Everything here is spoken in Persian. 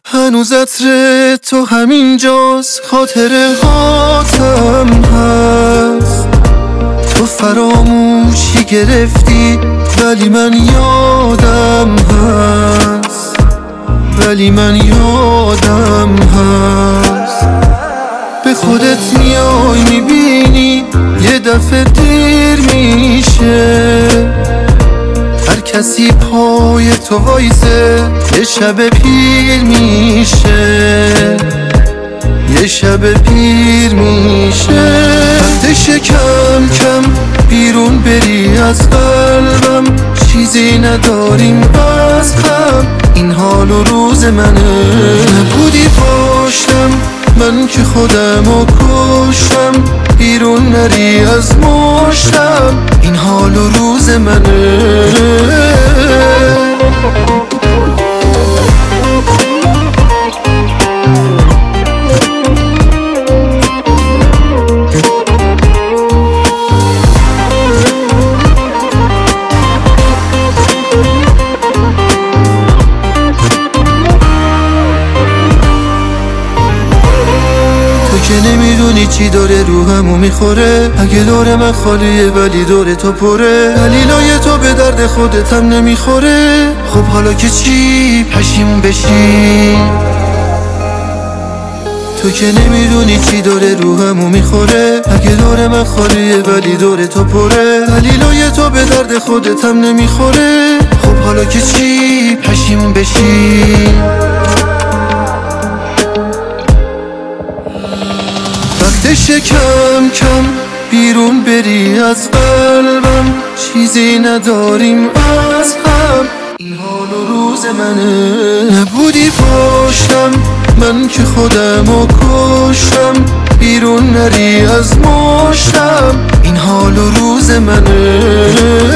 هنوز عطر تو همینجاست، خاطره هاتم هست. تو فراموشی گرفتی ولی من یادم هست، ولی من یادم هست. به خودت میای میبینی یه دفعه دیر میشه، هر کسی پای تو وایسه یه شب پیر میشه، یه شب پیر میشه. وقتشه کم کم بیرون بری از قلبم، چیزی نداریم از هم، این حال و روز منه. نبودی پاشتم من که خودمو کشتم، بیرون نری از مشتم، این حال و روز منه. که نمیدونی چی داره روحمو میخوره، اگه دور من خالیه ولی دور تو پره، دلیلای تو به درد خودت هم نمیخوره. خب حالا که چی پشیمون بشی؟ تو که نمیدونی چی داره روحمو میخوره، اگه دور من خالیه ولی دور تو پره، دلیلای تو به درد خودت هم نمیخوره. خب حالا که چی پشیمون بشی؟ وقتشه کم کم بیرون بری از قلبم، چیزی نداریم از هم، این حال و روز منه. نبودی پاشتم من که خودمو کشتم، بیرون نری از مشتم، این حال و روز منه.